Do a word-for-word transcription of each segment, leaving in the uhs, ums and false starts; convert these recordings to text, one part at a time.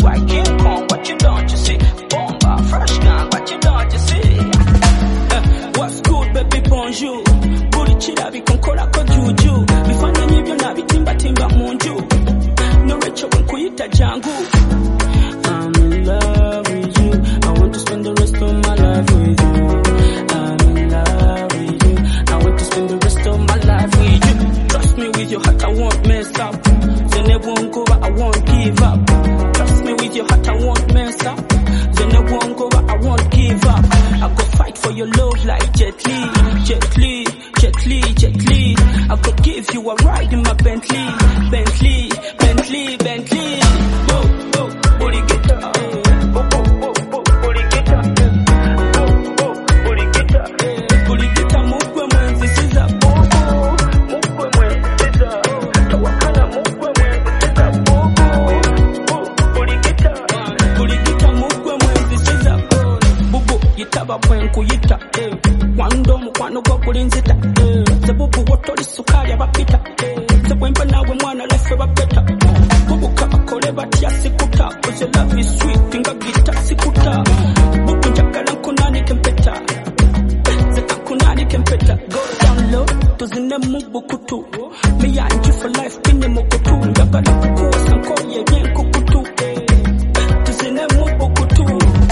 white King Kong, what you don't you see? Bomba, fresh gun, what you don't you see? Uh, what's good, baby, bonjour. Buri chira bikonkola ko juju. Bifanya nibyo na bitimba timba munju. No recho kuyita jangu. I'm in love with you. I want to spend the rest of my life with you. I'm in love with you. I want to spend the rest of my life with you. Trust me with your heart, I won't mess up. Then I won't go, but I won't give up. Trust me with your heart, I won't mess up. Then I won't go, but I won't give up. I go fight for your love like Jet Li, Jet Li, Jet Li, Jet Li. I go give you a ride in my Bentley, Bentley, Bentley, Bentley. Whoa, whoa, booty get up. Whoa, whoa, whoa, whoa, booty get up. Whoa, whoa, booty get up. Booty get up, move when when this is up. Whoa, whoa, move when when this is up. Tawakana, move when when this is up. Whoa, whoa, whoa, booty get up. Booty get up, move when when this is up. Bubu, yitaba when kuyita. Wando mukwano gwa kulinzita. Zebubu wotoli sukali abapita. Zebwemba nawe mwana lefe bapeta. Bubu kabakole batya sikuta. Cause your love is sweet, inga gita sikuta. Bubu njagala nkunani kempeta. Zeka nkunani kempeta. Go down low, tuzine mubu kutu. Me and you for life, kine mukutu. Njagala kukuwa sankoye yen kukutu. Tuzine mubu kutu.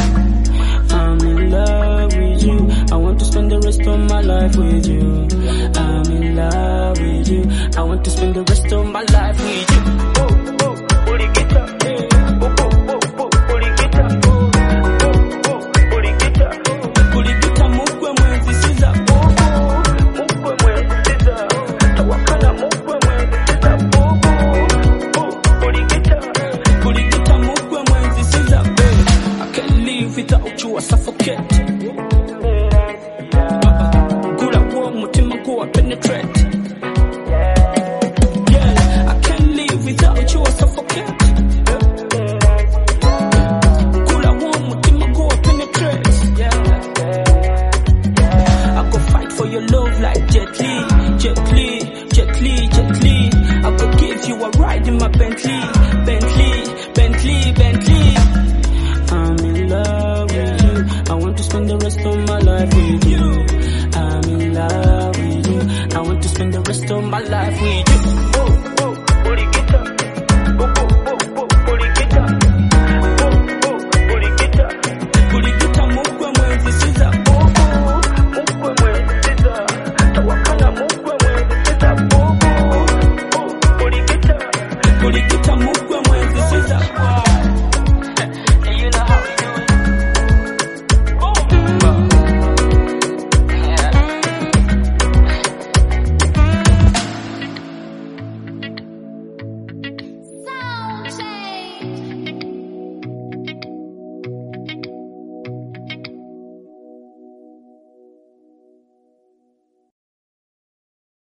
I'm in love with you. I want to spend the rest of my life with you. I'm in love with you. I want to spend the rest of my life with you. Oh, oh, booty get up. Oh, oh, oh, oh, booty get up. Oh, oh, booty get up. Booty get up, move when when this is up. Oh, oh, move when when this is up. Tawakana, move when when this is up. Oh, oh, oh, booty get up. Booty get up, move when when this is up. I can't live without you, I suffocate. Good at war, mutima go, I penetrate. Yeah, I can't live without you, I suffocate. Good at war, mutima go, I penetrate. I go fight for your love like Jet Li, Jet Li, Jet Li, Jet Li. I go give you a ride in my Bentley, Bentley, Bentley, Bentley. I'm in love with you. I want to spend the rest of my life with you. I'm in love with you. I want to spend the rest of my life with you.